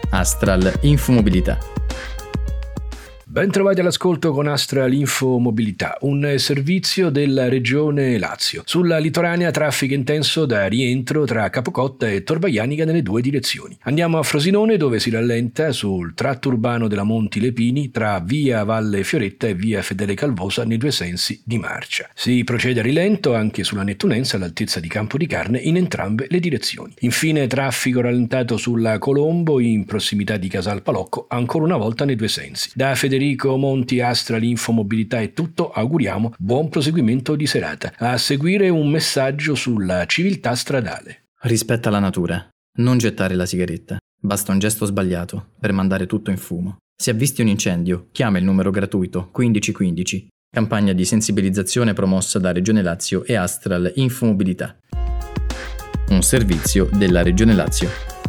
Astral Infomobilità. Ben trovati all'ascolto con Astral Infomobilità, un servizio della Regione Lazio. Sulla litoranea traffico intenso da rientro tra Capocotta e Tor Vaianica nelle due direzioni. Andiamo a Frosinone, dove si rallenta sul tratto urbano della Monti Lepini tra via Valle Fioretta e via Fedele Calvosa nei due sensi di marcia. Si procede a rilento anche sulla Nettunense all'altezza di Campo di Carne in entrambe le direzioni. Infine traffico rallentato sulla Colombo in prossimità di Casal Palocco ancora una volta nei due sensi. Da Federico Monti, Astral Infomobilità è tutto, auguriamo buon proseguimento di serata. A seguire un messaggio sulla civiltà stradale. Rispetta la natura, non gettare la sigaretta, basta un gesto sbagliato per mandare tutto in fumo. Se avvisti un incendio, chiama il numero gratuito 1515, campagna di sensibilizzazione promossa da Regione Lazio e Astral Infomobilità. Un servizio della Regione Lazio.